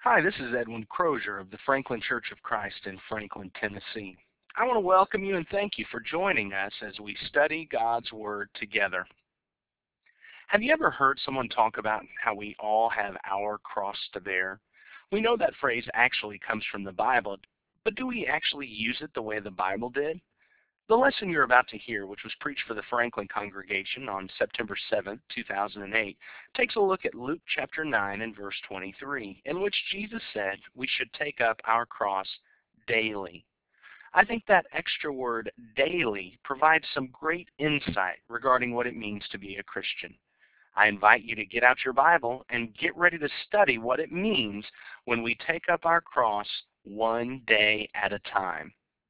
Hi, this is Edwin Crozier of the Franklin Church of Christ in Franklin, Tennessee. I want to welcome you and thank you for joining us as we study God's Word together. Have you ever heard someone talk about how we all have our cross to bear? We know that phrase actually comes from the Bible, but do we actually use it the way the Bible did? The lesson you're about to hear, which was preached for the Franklin congregation on September 7, 2008, takes a look at Luke chapter 9 and verse 23, in which Jesus said we should take up our cross daily. I think that extra word daily provides some great insight regarding what it means to be a Christian. I invite you to get out your Bible and get ready to study what it means when we take up our cross one day at a time.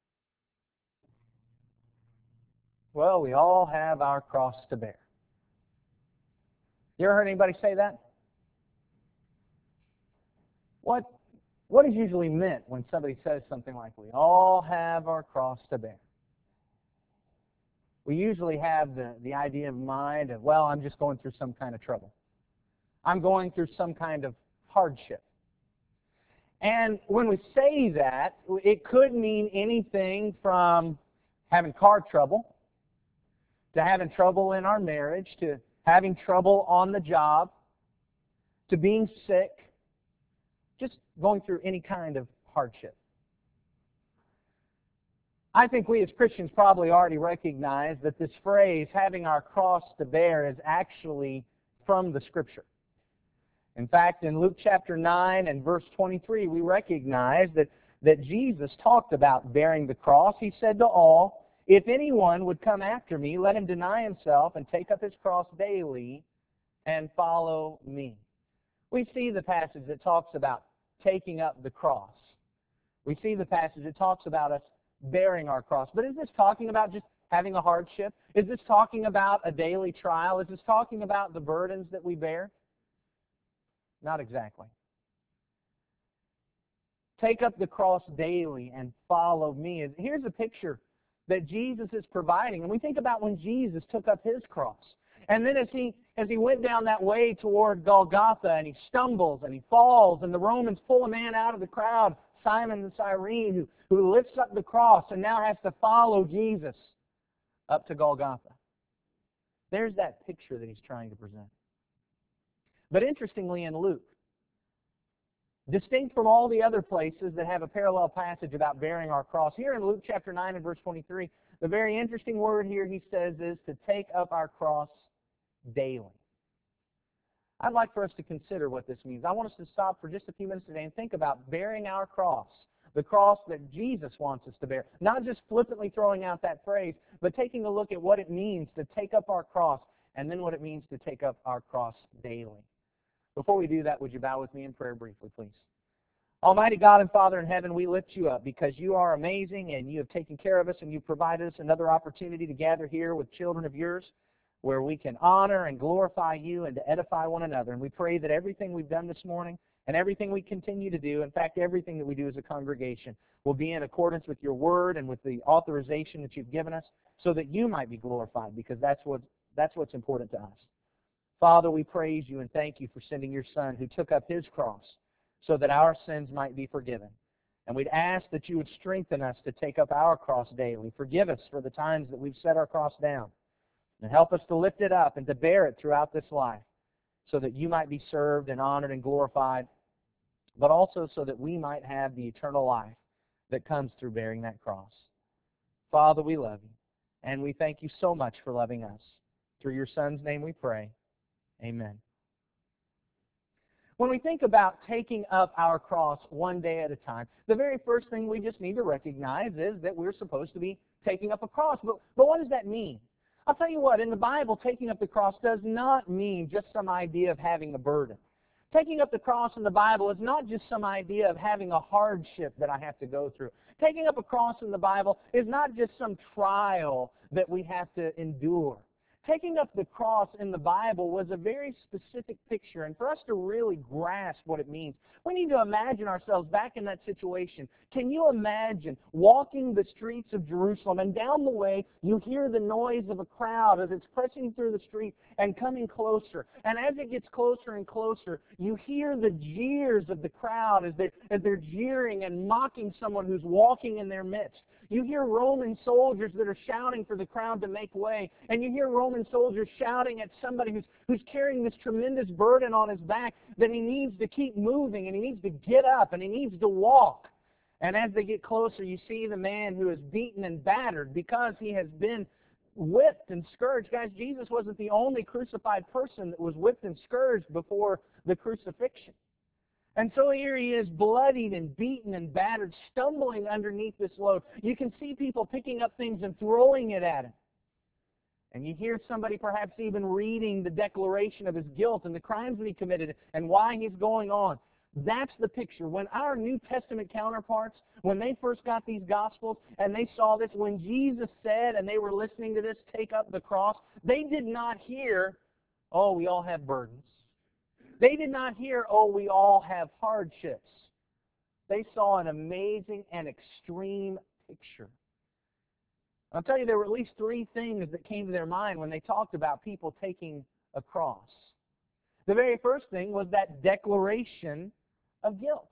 Well, we all have our cross to bear. You ever heard anybody say that? What what is usually meant when somebody says something like, we all have our cross to bear? We usually have the idea in mind of, well, I'm just going through some kind of trouble. I'm going through some kind of hardship. And when we say that, it could mean anything from having car trouble, to having trouble in our marriage, to having trouble on the job, to being sick, just going through any kind of hardship. I think we as Christians probably already recognize that this phrase, having our cross to bear, is actually from the Scripture. In fact, in Luke chapter 9 and verse 23, we recognize that Jesus talked about bearing the cross. He said to all, "If anyone would come after me, let him deny himself and take up his cross daily and follow me." We see the passage that talks about taking up the cross. We see the passage that talks about us bearing our cross. But is this talking about just having a hardship? Is this talking about a daily trial? Is this talking about the burdens that we bear? Not exactly. Take up the cross daily and follow me. Here's a picture that Jesus is providing. And we think about when Jesus took up his cross. And then as he went down that way toward Golgotha, and he stumbles and he falls, and the Romans pull a man out of the crowd, Simon the Cyrene, who lifts up the cross and now has to follow Jesus up to Golgotha. There's that picture that he's trying to present. But interestingly, in Luke, distinct from all the other places that have a parallel passage about bearing our cross, here in Luke chapter 9 and verse 23, the very interesting word here he says is to take up our cross daily. I'd like for us to consider what this means. I want us to stop for just a few minutes today and think about bearing our cross, the cross that Jesus wants us to bear. Not just flippantly throwing out that phrase, but taking a look at what it means to take up our cross and then what it means to take up our cross daily. Before we do that, would you bow with me in prayer briefly, please? Almighty God and Father in heaven, we lift you up because you are amazing and you have taken care of us and you've provided us another opportunity to gather here with children of yours where we can honor and glorify you and to edify one another. And we pray that everything we've done this morning and everything we continue to do, in fact, everything that we do as a congregation, will be in accordance with your word and with the authorization that you've given us so that you might be glorified, because that's what's important to us. Father, we praise you and thank you for sending your Son who took up his cross so that our sins might be forgiven. And we'd ask that you would strengthen us to take up our cross daily. Forgive us for the times that we've set our cross down. And help us to lift it up and to bear it throughout this life so that you might be served and honored and glorified, but also so that we might have the eternal life that comes through bearing that cross. Father, we love you, and we thank you so much for loving us. Through your Son's name we pray. Amen. When we think about taking up our cross one day at a time, the very first thing we just need to recognize is that we're supposed to be taking up a cross. But what does that mean? I'll tell you what, in the Bible, taking up the cross does not mean just some idea of having a burden. Taking up the cross in the Bible is not just some idea of having a hardship that I have to go through. Taking up a cross in the Bible is not just some trial that we have to endure. Taking up the cross in the Bible was a very specific picture, and for us to really grasp what it means, we need to imagine ourselves back in that situation. Can you imagine walking the streets of Jerusalem, and down the way you hear the noise of a crowd as it's pressing through the street and coming closer, and as it gets closer and closer, you hear the jeers of the crowd as they're jeering and mocking someone who's walking in their midst. You hear Roman soldiers that are shouting for the crowd to make way, and you hear Roman soldiers shouting at somebody who's carrying this tremendous burden on his back that he needs to keep moving, and he needs to get up, and he needs to walk. And as they get closer, you see the man who is beaten and battered because he has been whipped and scourged. Guys, Jesus wasn't the only crucified person that was whipped and scourged before the crucifixion. And so here he is, bloodied and beaten and battered, stumbling underneath this load. You can see people picking up things and throwing it at him. And you hear somebody perhaps even reading the declaration of his guilt and the crimes that he committed and why he's going on. That's the picture. When our New Testament counterparts, when they first got these Gospels and they saw this, when Jesus said and they were listening to this, take up the cross, they did not hear, oh, we all have burdens. They did not hear, oh, we all have hardships. They saw an amazing and extreme picture. I'll tell you, there were at least three things that came to their mind when they talked about people taking a cross. The very first thing was that declaration of guilt,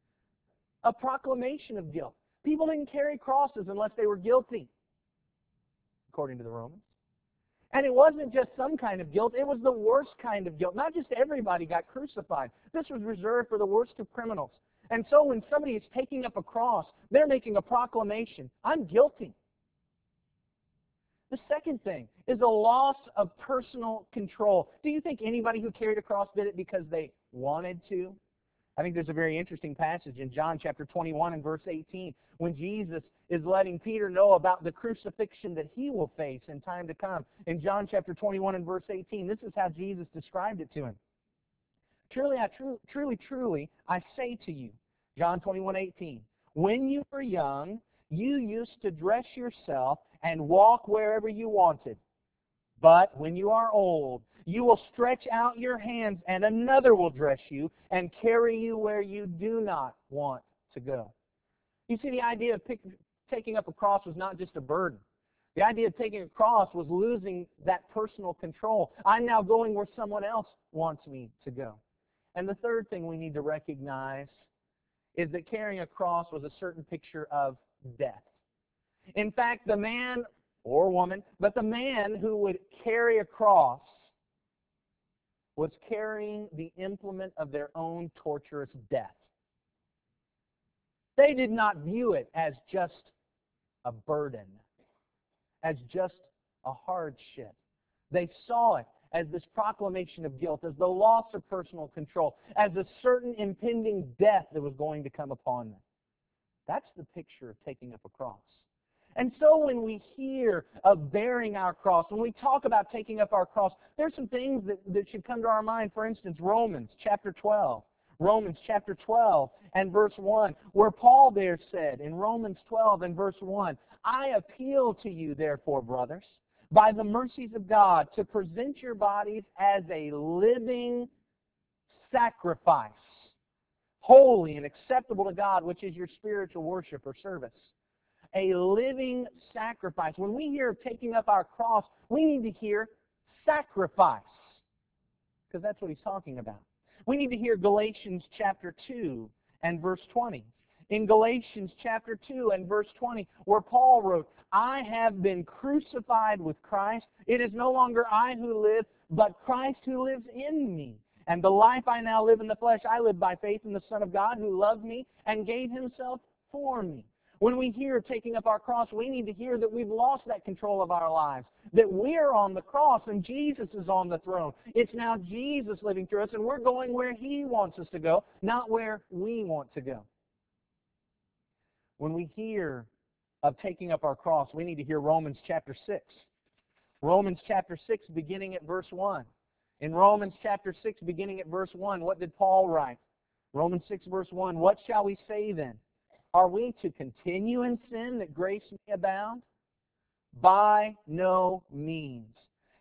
a proclamation of guilt. People didn't carry crosses unless they were guilty, according to the Romans. And it wasn't just some kind of guilt, it was the worst kind of guilt. Not just everybody got crucified. This was reserved for the worst of criminals. And so when somebody is taking up a cross, they're making a proclamation. I'm guilty. The second thing is a loss of personal control. Do you think anybody who carried a cross did it because they wanted to? I think there's a very interesting passage in John chapter 21 and verse 18 when Jesus is letting Peter know about the crucifixion that he will face in time to come. In John chapter 21 and verse 18, this is how Jesus described it to him. Truly, I say to you, John 21:18, when you were young, you used to dress yourself and walk wherever you wanted. But when you are old, you will stretch out your hands, and another will dress you and carry you where you do not want to go. You see, the idea of taking up a cross was not just a burden. The idea of taking a cross was losing that personal control. I'm now going where someone else wants me to go. And the third thing we need to recognize is that carrying a cross was a certain picture of death. In fact, the man or woman, but the man who would carry a cross was carrying the implement of their own torturous death. They did not view it as just a burden, as just a hardship. They saw it as this proclamation of guilt, as the loss of personal control, as a certain impending death that was going to come upon them. That's the picture of taking up a cross. And so when we hear of bearing our cross, when we talk about taking up our cross, there's some things that should come to our mind. For instance, Romans chapter 12. Romans chapter 12 and verse 1, where Paul there said in Romans 12 and verse 1, I appeal to you, therefore, brothers, by the mercies of God, to present your bodies as a living sacrifice, holy and acceptable to God, which is your spiritual worship or service. A living sacrifice. When we hear of taking up our cross, we need to hear sacrifice, because that's what he's talking about. We need to hear Galatians chapter 2 and verse 20. In Galatians chapter 2 and verse 20, where Paul wrote, I have been crucified with Christ. It is no longer I who live, but Christ who lives in me. And the life I now live in the flesh, I live by faith in the Son of God who loved me and gave himself for me. When we hear taking up our cross, we need to hear that we've lost that control of our lives, that we're on the cross and Jesus is on the throne. It's now Jesus living through us, and we're going where he wants us to go, not where we want to go. When we hear of taking up our cross, we need to hear Romans chapter 6. Romans chapter 6, beginning at verse 1. In Romans chapter 6, beginning at verse 1, what did Paul write? Romans 6, verse 1, what shall we say then? Are we to continue in sin that grace may abound? By no means.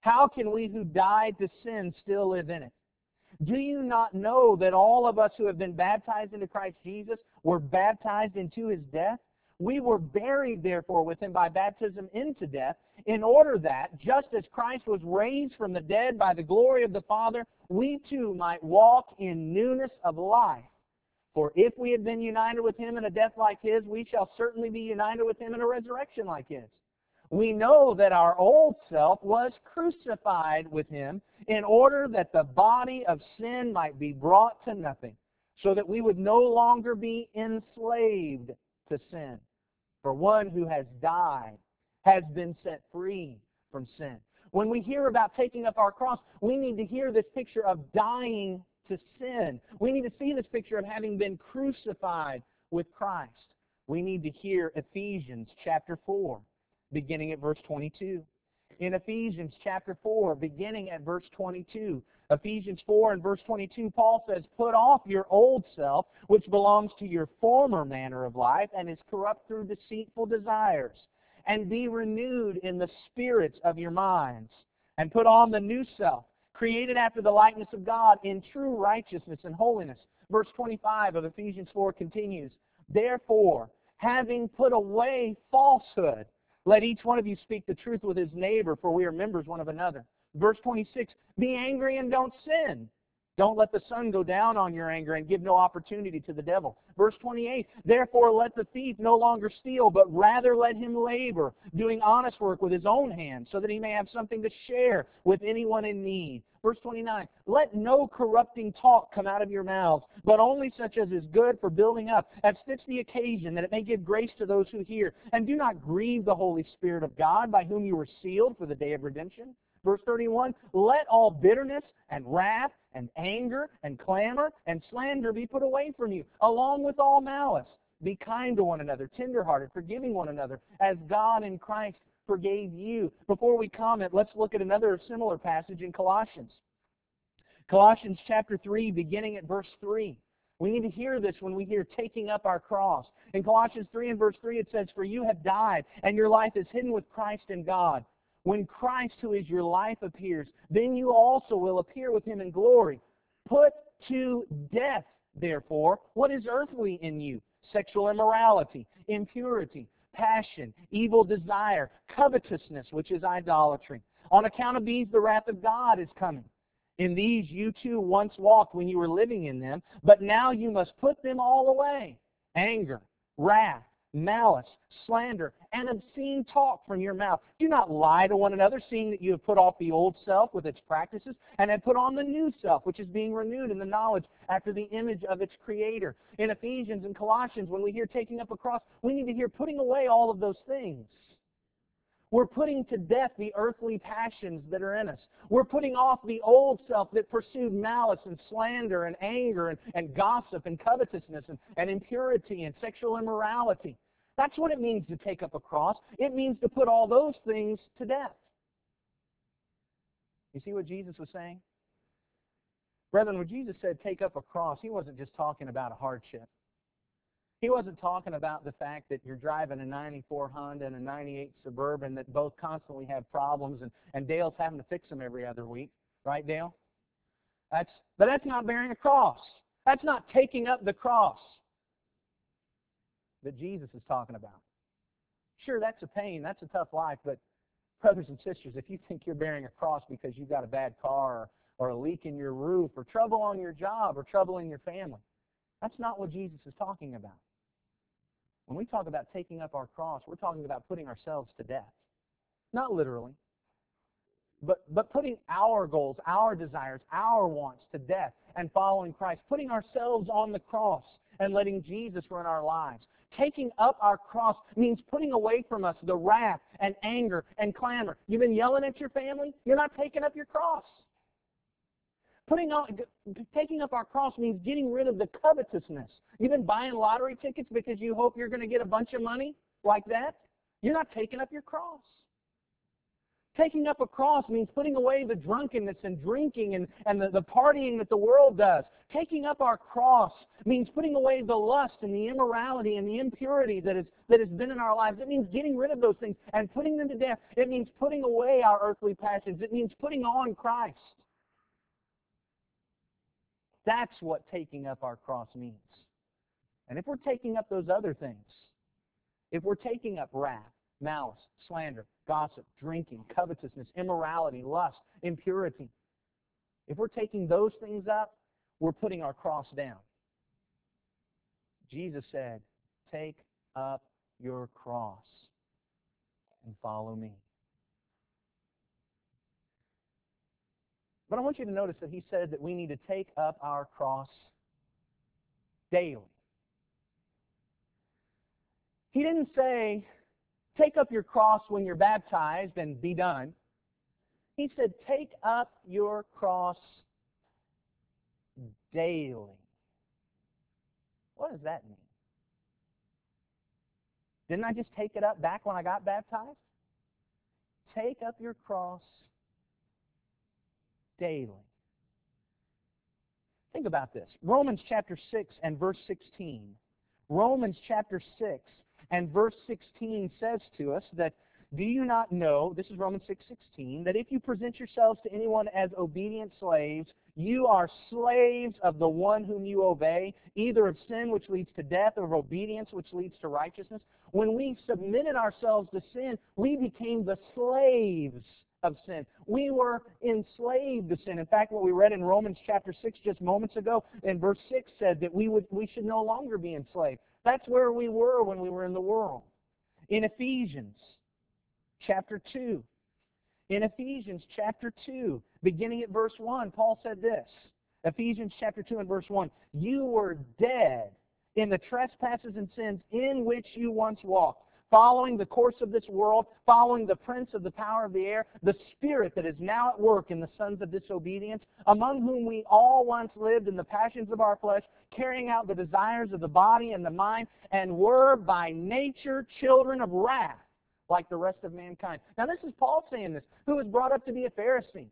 How can we who died to sin still live in it? Do you not know that all of us who have been baptized into Christ Jesus were baptized into his death? We were buried, therefore, with him by baptism into death, in order that, just as Christ was raised from the dead by the glory of the Father, we too might walk in newness of life. For if we had been united with him in a death like his, we shall certainly be united with him in a resurrection like his. We know that our old self was crucified with him in order that the body of sin might be brought to nothing, so that we would no longer be enslaved to sin. For one who has died has been set free from sin. When we hear about taking up our cross, we need to hear this picture of dying to sin. We need to see this picture of having been crucified with Christ. We need to hear Ephesians chapter 4, beginning at verse 22. In Ephesians chapter 4, beginning at verse 22, Ephesians 4 and verse 22, Paul says, "Put off your old self, which belongs to your former manner of life and is corrupt through deceitful desires, and be renewed in the spirits of your minds, and put on the new self, created after the likeness of God in true righteousness and holiness." Verse 25 of Ephesians 4 continues, "Therefore, having put away falsehood, let each one of you speak the truth with his neighbor, for we are members one of another." Verse 26, "Be angry and don't sin. Don't let the sun go down on your anger and give no opportunity to the devil." Verse 28, "Therefore let the thief no longer steal, but rather let him labor, doing honest work with his own hands, so that he may have something to share with anyone in need." Verse 29, "Let no corrupting talk come out of your mouths, but only such as is good for building up, as fits the occasion, that it may give grace to those who hear. And do not grieve the Holy Spirit of God, by whom you were sealed for the day of redemption." Verse 31, "Let all bitterness and wrath and anger and clamor and slander be put away from you, along with all malice. Be kind to one another, tenderhearted, forgiving one another, as God in Christ forgave you." Before we comment, let's look at another similar passage in Colossians. Colossians chapter 3, beginning at verse 3. We need to hear this when we hear taking up our cross. In Colossians 3 and verse 3 it says, "For you have died, and your life is hidden with Christ in God. When Christ, who is your life, appears, then you also will appear with him in glory. Put to death, therefore, what is earthly in you: sexual immorality, impurity, passion, evil desire, covetousness, which is idolatry. On account of these, the wrath of God is coming. In these you too once walked when you were living in them, but now you must put them all away: anger, wrath, malice, slander, and obscene talk from your mouth. Do not lie to one another, seeing that you have put off the old self with its practices, and have put on the new self, which is being renewed in the knowledge after the image of its Creator." In Ephesians and Colossians, when we hear taking up a cross, we need to hear putting away all of those things. We're putting to death the earthly passions that are in us. We're putting off the old self that pursued malice and slander and anger and gossip and covetousness and impurity and sexual immorality. That's what it means to take up a cross. It means to put all those things to death. You see what Jesus was saying? Brethren, when Jesus said take up a cross, he wasn't just talking about a hardship. He wasn't talking about the fact that you're driving a 94 Honda and a 98 Suburban that both constantly have problems, and Dale's having to fix them every other week. Right, Dale? But that's not bearing a cross. That's not taking up the cross that Jesus is talking about. Sure, that's a pain. That's a tough life. But brothers and sisters, if you think you're bearing a cross because you've got a bad car or a leak in your roof or trouble on your job or trouble in your family, that's not what Jesus is talking about. When we talk about taking up our cross, we're talking about putting ourselves to death. Not literally, but putting our goals, our desires, our wants to death and following Christ. Putting ourselves on the cross and letting Jesus run our lives. Taking up our cross means putting away from us the wrath and anger and clamor. You've been yelling at your family? You're not taking up your cross. Taking up our cross means getting rid of the covetousness. You've been buying lottery tickets because you hope you're going to get a bunch of money like that? You're not taking up your cross. Taking up a cross means putting away the drunkenness and drinking and the partying that the world does. Taking up our cross means putting away the lust and the immorality and the impurity that has been in our lives. It means getting rid of those things and putting them to death. It means putting away our earthly passions. It means putting on Christ. That's what taking up our cross means. And if we're taking up those other things, if we're taking up wrath, malice, slander, gossip, drinking, covetousness, immorality, lust, impurity, if we're taking those things up, we're putting our cross down. Jesus said, take up your cross and follow me. But I want you to notice that he said that we need to take up our cross daily. He didn't say, take up your cross when you're baptized and be done. He said, take up your cross daily. What does that mean? Didn't I just take it up back when I got baptized? Take up your cross daily. Think about this. Romans chapter 6 and verse 16. Romans chapter 6 and verse 16 says to us that, do you not know, this is Romans 6:16, that if you present yourselves to anyone as obedient slaves, you are slaves of the one whom you obey, either of sin which leads to death or of obedience which leads to righteousness. When we submitted ourselves to sin, we became the slaves of sin. We were enslaved to sin. In fact, what we read in Romans chapter 6 just moments ago, in verse 6 said that we should no longer be enslaved. That's where we were when we were in the world. In Ephesians chapter 2, beginning at verse 1, Paul said this. Ephesians chapter 2 and verse 1, you were dead in the trespasses and sins in which you once walked, following the course of this world, following the prince of the power of the air, the spirit that is now at work in the sons of disobedience, among whom we all once lived in the passions of our flesh, carrying out the desires of the body and the mind, and were by nature children of wrath, like the rest of mankind. Now this is Paul saying this, who was brought up to be a Pharisee.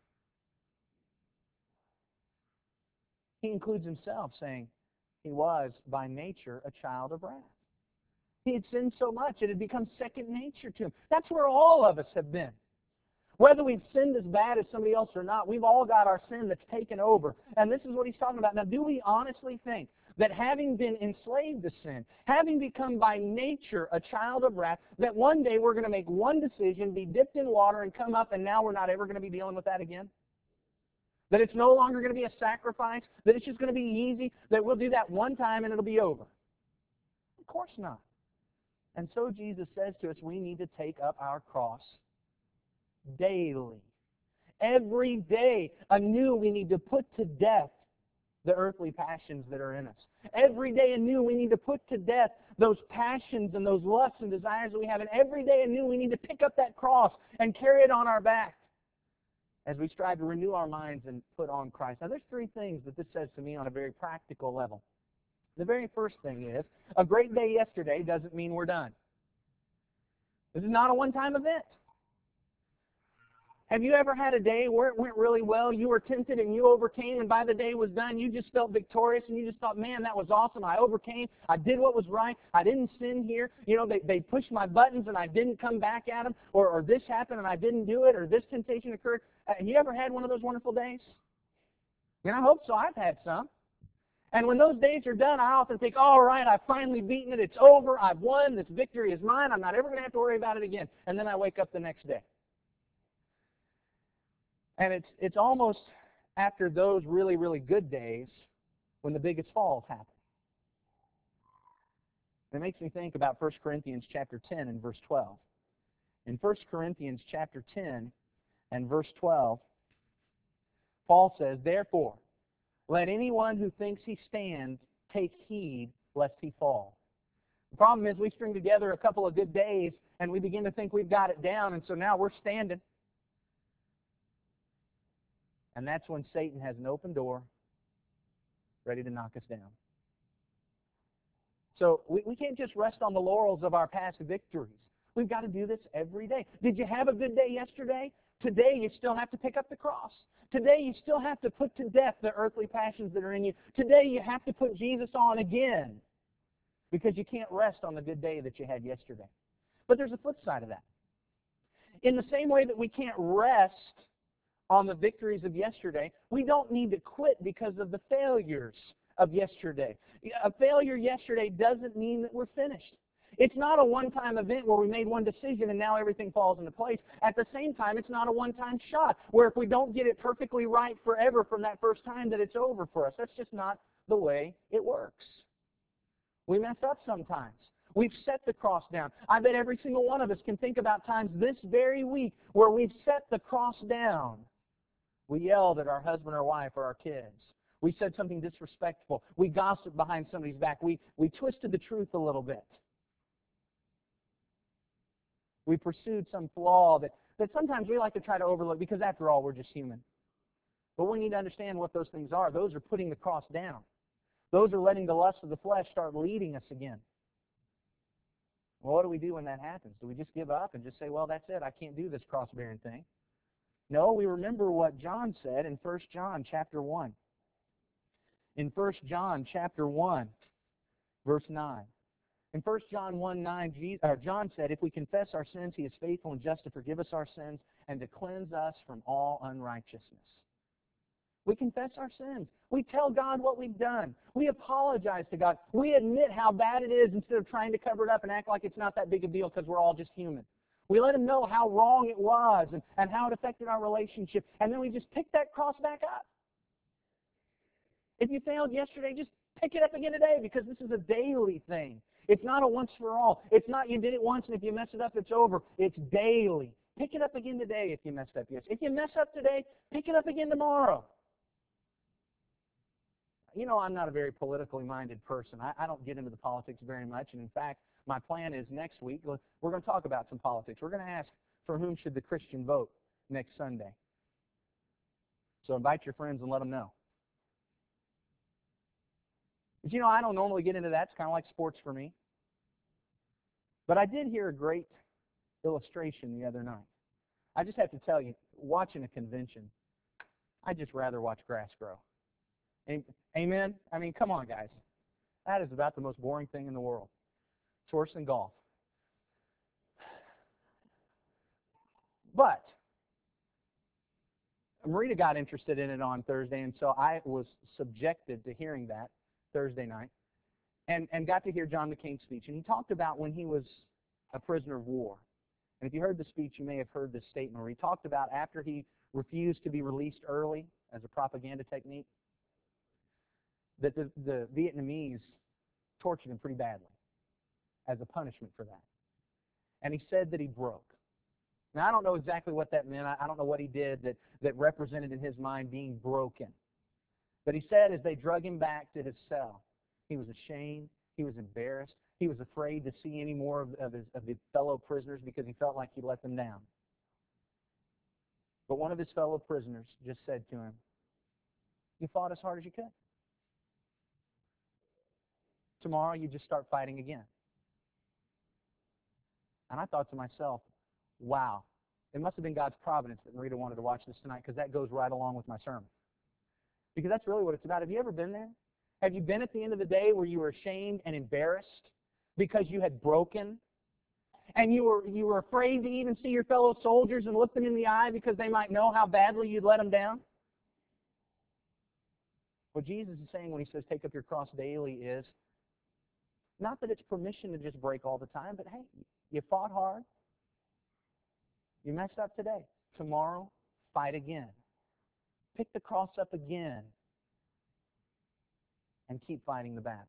He includes himself, saying he was by nature a child of wrath. He had sinned so much it had become second nature to him. That's where all of us have been. Whether we've sinned as bad as somebody else or not, we've all got our sin that's taken over. And this is what he's talking about. Now, do we honestly think that having been enslaved to sin, having become by nature a child of wrath, that one day we're going to make one decision, be dipped in water, and come up, and now we're not ever going to be dealing with that again? That it's no longer going to be a sacrifice, that it's just going to be easy, that we'll do that one time and it'll be over? Of course not. And so Jesus says to us, we need to take up our cross daily. Every day anew we need to put to death the earthly passions that are in us. Every day anew we need to put to death those passions and those lusts and desires that we have. And every day anew we need to pick up that cross and carry it on our back as we strive to renew our minds and put on Christ. Now there's three things that this says to me on a very practical level. The very first thing is, a great day yesterday doesn't mean we're done. This is not a one-time event. Have you ever had a day where it went really well, you were tempted and you overcame, and by the day was done, you just felt victorious and you just thought, man, that was awesome, I overcame, I did what was right, I didn't sin here, they pushed my buttons and I didn't come back at them, or this happened and I didn't do it, or this temptation occurred. Have you ever had one of those wonderful days? And I hope so. I've had some. And when those days are done, I often think, all right, I've finally beaten it. It's over. I've won. This victory is mine. I'm not ever going to have to worry about it again. And then I wake up the next day. And it's almost after those really, really good days when the biggest falls happen. It makes me think about 1 Corinthians chapter 10 and verse 12. In 1 Corinthians chapter 10 and verse 12, Paul says, therefore, let anyone who thinks he stands take heed lest he fall. The problem is we string together a couple of good days and we begin to think we've got it down, and so now we're standing. And that's when Satan has an open door ready to knock us down. So we can't just rest on the laurels of our past victories. We've got to do this every day. Did you have a good day yesterday? Today you still have to pick up the cross. Today you still have to put to death the earthly passions that are in you. Today you have to put Jesus on again, because you can't rest on the good day that you had yesterday. But there's a flip side of that. In the same way that we can't rest on the victories of yesterday, we don't need to quit because of the failures of yesterday. A failure yesterday doesn't mean that we're finished. It's not a one-time event where we made one decision and now everything falls into place. At the same time, it's not a one-time shot where if we don't get it perfectly right forever from that first time that it's over for us. That's just not the way it works. We mess up sometimes. We've set the cross down. I bet every single one of us can think about times this very week where we've set the cross down. We yelled at our husband or wife or our kids. We said something disrespectful. We gossiped behind somebody's back. We twisted the truth a little bit. We pursued some flaw that sometimes we like to try to overlook because, after all, we're just human. But we need to understand what those things are. Those are putting the cross down. Those are letting the lust of the flesh start leading us again. Well, what do we do when that happens? Do we just give up and just say, well, that's it, I can't do this cross-bearing thing? No, we remember what John said in 1 John chapter 1. In 1 John chapter 1, verse 9. In 1 John 1:9, John said, if we confess our sins, He is faithful and just to forgive us our sins and to cleanse us from all unrighteousness. We confess our sins. We tell God what we've done. We apologize to God. We admit how bad it is instead of trying to cover it up and act like it's not that big a deal because we're all just human. We let Him know how wrong it was and how it affected our relationship. And then we just pick that cross back up. If you failed yesterday, just pick it up again today, because this is a daily thing. It's not a once for all. It's not you did it once and if you mess it up, it's over. It's daily. Pick it up again today if you messed up yesterday. If you mess up today, pick it up again tomorrow. You know, I'm not a very politically minded person. I don't get into the politics very much. And in fact, my plan is next week, we're going to talk about some politics. We're going to ask, for whom should the Christian vote next Sunday? So invite your friends and let them know. But you know, I don't normally get into that. It's kind of like sports for me. But I did hear a great illustration the other night. I just have to tell you, watching a convention, I'd just rather watch grass grow. Amen? I mean, come on, guys. That is about the most boring thing in the world. It's worse than golf. But Marita got interested in it on Thursday, and so I was subjected to hearing that Thursday night, and got to hear John McCain's speech. And he talked about when he was a prisoner of war. And if you heard the speech, you may have heard this statement where he talked about after he refused to be released early as a propaganda technique, that the Vietnamese tortured him pretty badly as a punishment for that. And he said that he broke. Now, I don't know exactly what that meant. I don't know what he did that represented in his mind being broken. But he said as they drug him back to his cell, he was ashamed, he was embarrassed, he was afraid to see any more of his fellow prisoners because he felt like he let them down. But one of his fellow prisoners just said to him, you fought as hard as you could. Tomorrow you just start fighting again. And I thought to myself, wow, it must have been God's providence that Marita wanted to watch this tonight, because that goes right along with my sermon. Because that's really what it's about. Have you ever been there? Have you been at the end of the day where you were ashamed and embarrassed because you had broken? And you were afraid to even see your fellow soldiers and look them in the eye because they might know how badly you'd let them down? What Jesus is saying when He says take up your cross daily is not that it's permission to just break all the time, but hey, you fought hard. You messed up today. Tomorrow, fight again. Pick the cross up again and keep fighting the battle.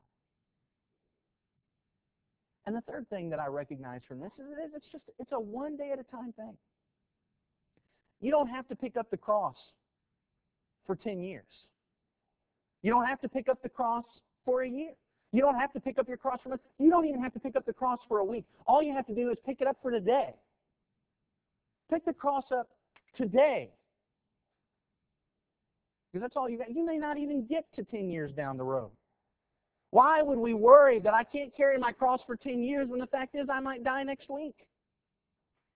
And the third thing that I recognize from this is it's a one day at a time thing. You don't have to pick up the cross for 10 years. You don't have to pick up the cross for a year. You don't have to pick up your cross for a month. You don't even have to pick up the cross for a week. All you have to do is pick it up for today. Pick the cross up today. Because that's all you got. You may not even get to 10 years down the road. Why would we worry that I can't carry my cross for 10 years when the fact is I might die next week?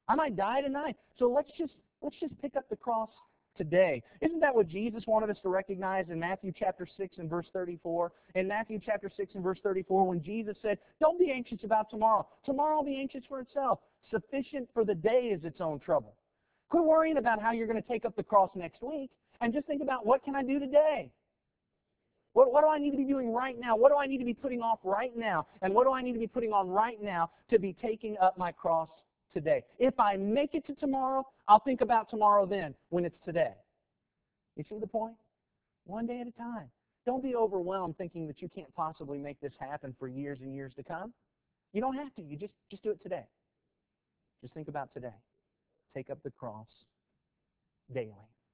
I might die tonight. So let's just pick up the cross today. Isn't that what Jesus wanted us to recognize in Matthew chapter 6 and verse 34? In Matthew chapter 6 and verse 34, when Jesus said, don't be anxious about tomorrow. Tomorrow will be anxious for itself. Sufficient for the day is its own trouble. Quit worrying about how you're going to take up the cross next week, and just think about, what can I do today? What do I need to be doing right now? What do I need to be putting off right now? And what do I need to be putting on right now to be taking up my cross today? If I make it to tomorrow, I'll think about tomorrow then, when it's today. You see the point? One day at a time. Don't be overwhelmed thinking that you can't possibly make this happen for years and years to come. You don't have to. You just do it today. Just think about today. Take up the cross daily.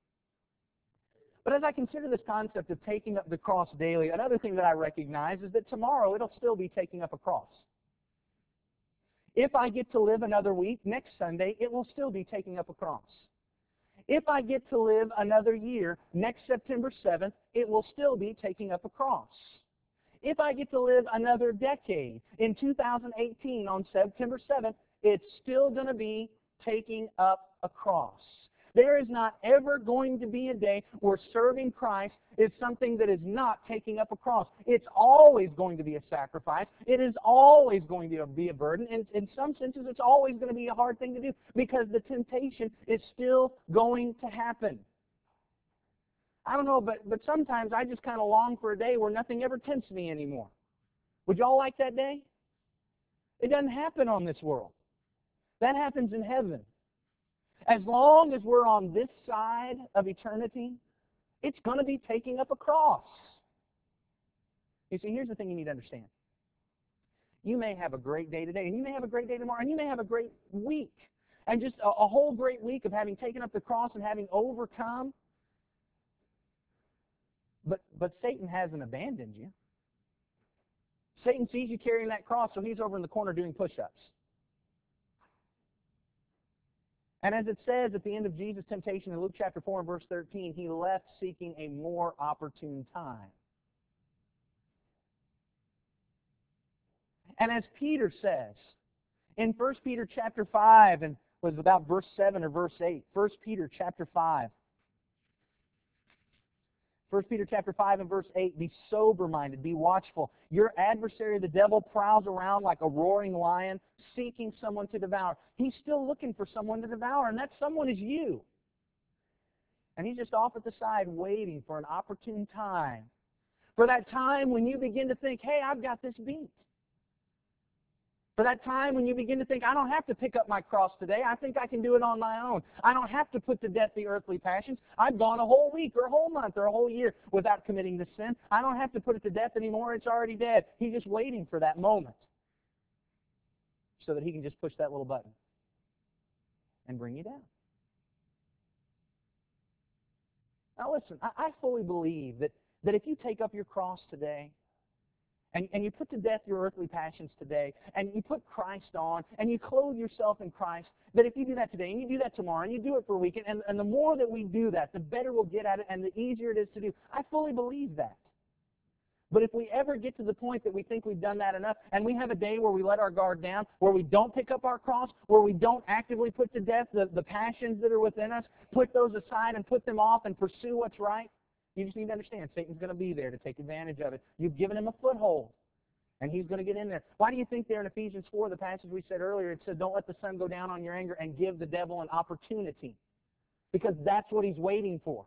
But as I consider this concept of taking up the cross daily, another thing that I recognize is that tomorrow it'll still be taking up a cross. If I get to live another week, next Sunday, it will still be taking up a cross. If I get to live another year, next September 7th, it will still be taking up a cross. If I get to live another decade, in 2018 on September 7th, it's still going to be taking up a cross. There is not ever going to be a day where serving Christ is something that is not taking up a cross. It's always going to be a sacrifice. It is always going to be a burden. And in some senses, it's always going to be a hard thing to do because the temptation is still going to happen. I don't know, but sometimes I just kind of long for a day where nothing ever tempts me anymore. Would y'all like that day? It doesn't happen on this world. That happens in heaven. As long as we're on this side of eternity, it's going to be taking up a cross. You see, here's the thing you need to understand. You may have a great day today, and you may have a great day tomorrow, and you may have a great week, and just a whole great week of having taken up the cross and having overcome. But Satan hasn't abandoned you. Satan sees you carrying that cross, so he's over in the corner doing push-ups. And as it says at the end of Jesus' temptation in Luke chapter 4 and verse 13, he left seeking a more opportune time. And as Peter says in 1 Peter chapter 5, and was about verse 7 or verse 8, 1 Peter chapter 5. 1 Peter chapter 5 and verse 8, be sober-minded, be watchful. Your adversary, the devil, prowls around like a roaring lion, seeking someone to devour. He's still looking for someone to devour, and that someone is you. And he's just off at the side waiting for an opportune time. For that time when you begin to think, hey, I've got this beat. For that time when you begin to think, I don't have to pick up my cross today. I think I can do it on my own. I don't have to put to death the earthly passions. I've gone a whole week or a whole month or a whole year without committing this sin. I don't have to put it to death anymore. It's already dead. He's just waiting for that moment so that he can just push that little button and bring you down. Now listen, I fully believe that if you take up your cross today, and you put to death your earthly passions today, and you put Christ on, and you clothe yourself in Christ, that if you do that today, and you do that tomorrow, and you do it for a week, and the more that we do that, the better we'll get at it, and the easier it is to do. I fully believe that. But if we ever get to the point that we think we've done that enough, and we have a day where we let our guard down, where we don't pick up our cross, where we don't actively put to death the passions that are within us, put those aside and put them off and pursue what's right, you just need to understand, Satan's going to be there to take advantage of it. You've given him a foothold, and he's going to get in there. Why do you think there in Ephesians 4, the passage we said earlier, it said, don't let the sun go down on your anger and give the devil an opportunity? Because that's what he's waiting for.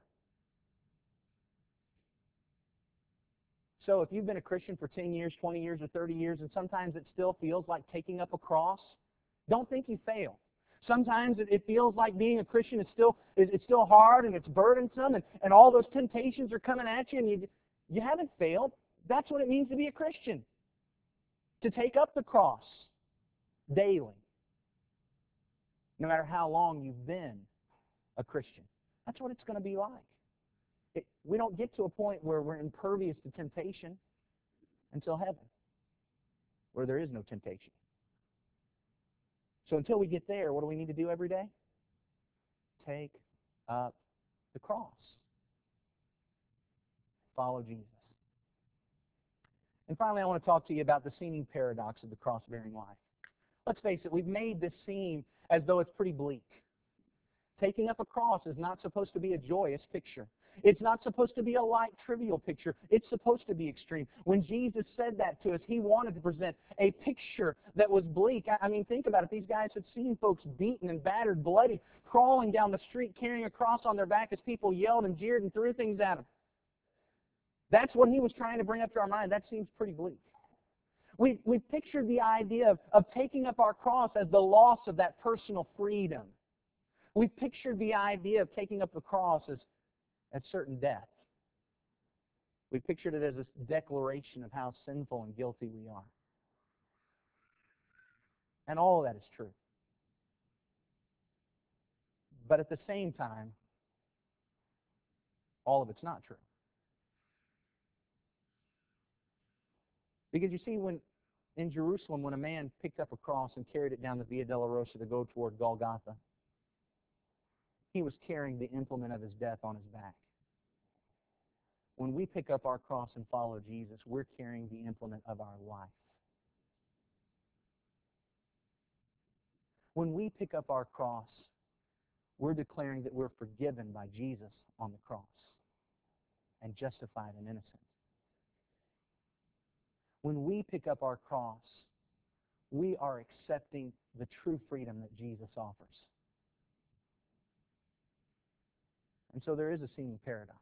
So if you've been a Christian for 10 years, 20 years, or 30 years, and sometimes it still feels like taking up a cross, don't think you failed. Sometimes it feels like being a Christian is still hard and it's burdensome and all those temptations are coming at you and you haven't failed. That's what it means to be a Christian. To take up the cross daily. No matter how long you've been a Christian. That's what it's going to be like. We don't get to a point where we're impervious to temptation until heaven, where there is no temptation. So until we get there, what do we need to do every day? Take up the cross. Follow Jesus. And finally, I want to talk to you about the seeming paradox of the cross-bearing life. Let's face it, we've made this seem as though it's pretty bleak. Taking up a cross is not supposed to be a joyous picture. It's not supposed to be a light, trivial picture. It's supposed to be extreme. When Jesus said that to us, He wanted to present a picture that was bleak. I mean, think about it. These guys had seen folks beaten and battered, bloody, crawling down the street, carrying a cross on their back as people yelled and jeered and threw things at them. That's what He was trying to bring up to our mind. That seems pretty bleak. We pictured the idea of taking up our cross as the loss of that personal freedom. We pictured the idea of taking up the cross as certain death. We pictured it as a declaration of how sinful and guilty we are. And all of that is true. But at the same time, all of it's not true. Because you see, in Jerusalem, when a man picked up a cross and carried it down the Via Dolorosa to go toward Golgotha, he was carrying the implement of his death on his back. When we pick up our cross and follow Jesus, we're carrying the implement of our life. When we pick up our cross, we're declaring that we're forgiven by Jesus on the cross and justified and innocent. When we pick up our cross, we are accepting the true freedom that Jesus offers. And so there is a seeming paradox.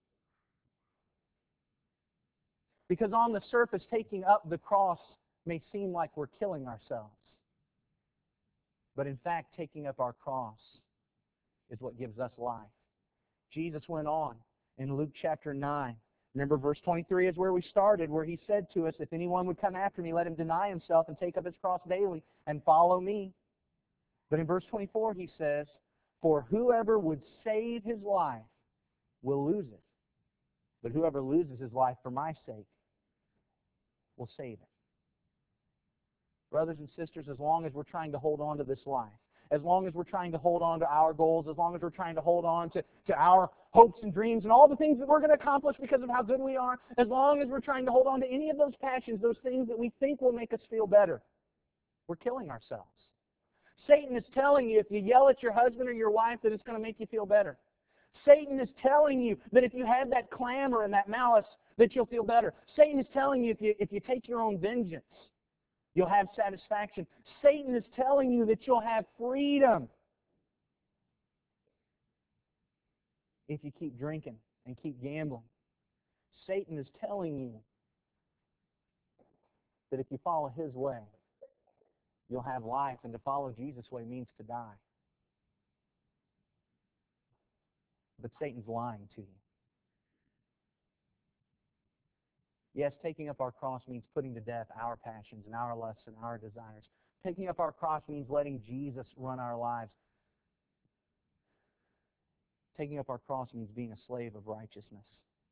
Because on the surface, taking up the cross may seem like we're killing ourselves. But in fact, taking up our cross is what gives us life. Jesus went on in Luke chapter 9. Remember, verse 23 is where we started, where He said to us, if anyone would come after me, let him deny himself and take up his cross daily and follow me. But in verse 24 He says, for whoever would save his life will lose it. But whoever loses his life for my sake will save it. Brothers and sisters, as long as we're trying to hold on to this life, as long as we're trying to hold on to our goals, as long as we're trying to hold on to our hopes and dreams and all the things that we're going to accomplish because of how good we are, as long as we're trying to hold on to any of those passions, those things that we think will make us feel better, we're killing ourselves. Satan is telling you if you yell at your husband or your wife that it's going to make you feel better. Satan is telling you that if you have that clamor and that malice that you'll feel better. Satan is telling you if you take your own vengeance, you'll have satisfaction. Satan is telling you that you'll have freedom if you keep drinking and keep gambling. Satan is telling you that if you follow his way, you'll have life, and to follow Jesus' way means to die. But Satan's lying to you. Yes, taking up our cross means putting to death our passions and our lusts and our desires. Taking up our cross means letting Jesus run our lives. Taking up our cross means being a slave of righteousness.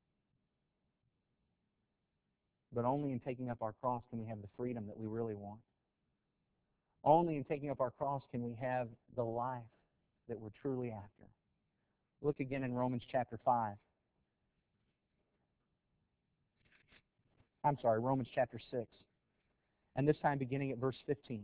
But only in taking up our cross can we have the freedom that we really want. Only in taking up our cross can we have the life that we're truly after. Look again in Romans chapter 5. Romans chapter 6. And this time beginning at verse 15.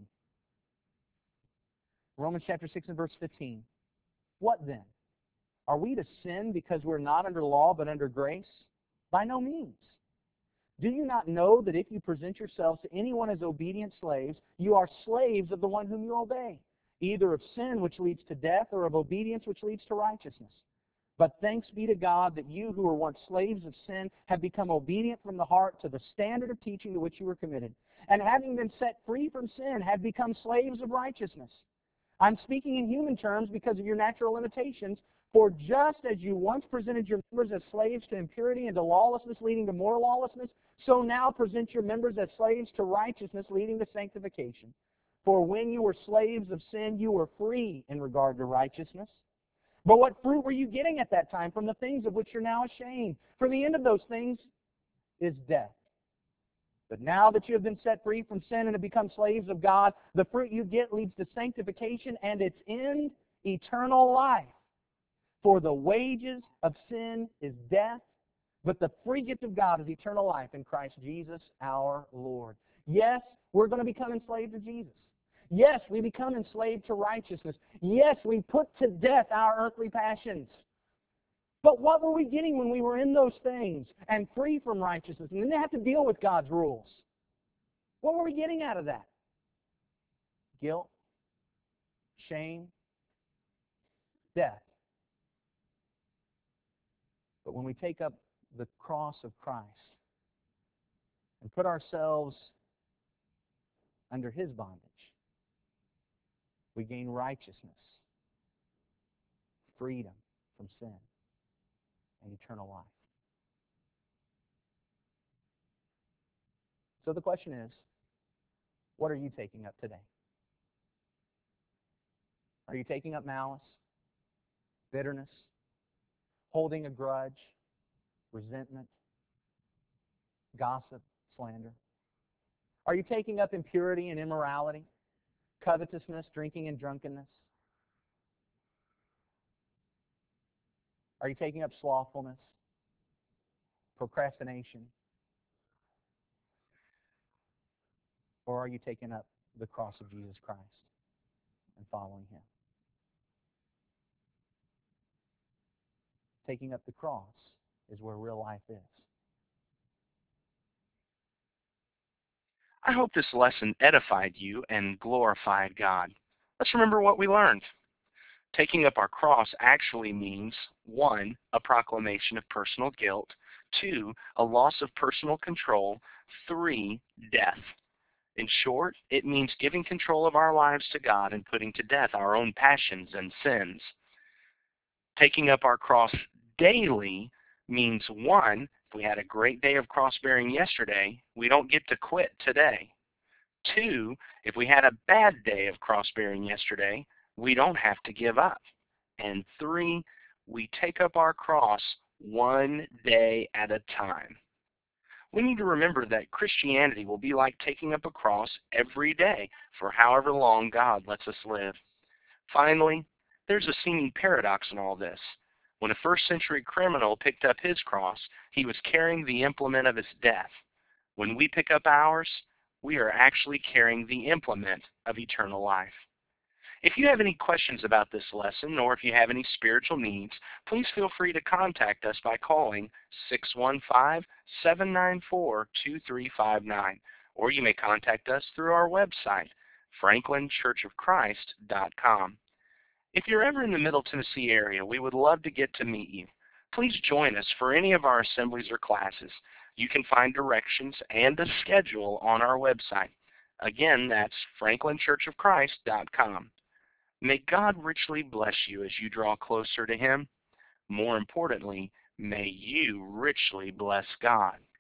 Romans chapter 6 and verse 15. What then? Are we to sin because we're not under law but under grace? By no means. Do you not know that if you present yourselves to anyone as obedient slaves, you are slaves of the one whom you obey, either of sin which leads to death or of obedience which leads to righteousness? But thanks be to God that you who were once slaves of sin have become obedient from the heart to the standard of teaching to which you were committed, and having been set free from sin have become slaves of righteousness. I'm speaking in human terms because of your natural limitations. For just as you once presented your members as slaves to impurity and to lawlessness leading to more lawlessness, so now present your members as slaves to righteousness leading to sanctification. For when you were slaves of sin, you were free in regard to righteousness. But what fruit were you getting at that time from the things of which you're now ashamed? For the end of those things is death. But now that you have been set free from sin and have become slaves of God, the fruit you get leads to sanctification and its end, eternal life. For the wages of sin is death, but the free gift of God is eternal life in Christ Jesus our Lord. Yes, we're going to become enslaved to Jesus. Yes, we become enslaved to righteousness. Yes, we put to death our earthly passions. But what were we getting when we were in those things and free from righteousness and didn't have to deal with God's rules? What were we getting out of that? Guilt, shame, death. But when we take up the cross of Christ and put ourselves under His bondage, we gain righteousness, freedom from sin, and eternal life. So the question is, what are you taking up today? Are you taking up malice, bitterness, holding a grudge, resentment, gossip, slander? Are you taking up impurity and immorality, covetousness, drinking and drunkenness? Are you taking up slothfulness, procrastination? Or are you taking up the cross of Jesus Christ and following Him? Taking up the cross is where real life is. I hope this lesson edified you and glorified God. Let's remember what we learned. Taking up our cross actually means, 1, a proclamation of personal guilt, 2, a loss of personal control, 3, death. In short, it means giving control of our lives to God and putting to death our own passions and sins. Taking up our cross daily means, 1, if we had a great day of cross-bearing yesterday, we don't get to quit today. 2, if we had a bad day of cross-bearing yesterday, we don't have to give up. And 3, we take up our cross one day at a time. We need to remember that Christianity will be like taking up a cross every day for however long God lets us live. Finally, there's a seeming paradox in all this. When a first-century criminal picked up his cross, he was carrying the implement of his death. When we pick up ours, we are actually carrying the implement of eternal life. If you have any questions about this lesson, or if you have any spiritual needs, please feel free to contact us by calling 615-794-2359, or you may contact us through our website, franklinchurchofchrist.com. If you're ever in the Middle Tennessee area, we would love to get to meet you. Please join us for any of our assemblies or classes. You can find directions and a schedule on our website. Again, that's franklinchurchofchrist.com. May God richly bless you as you draw closer to Him. More importantly, may you richly bless God.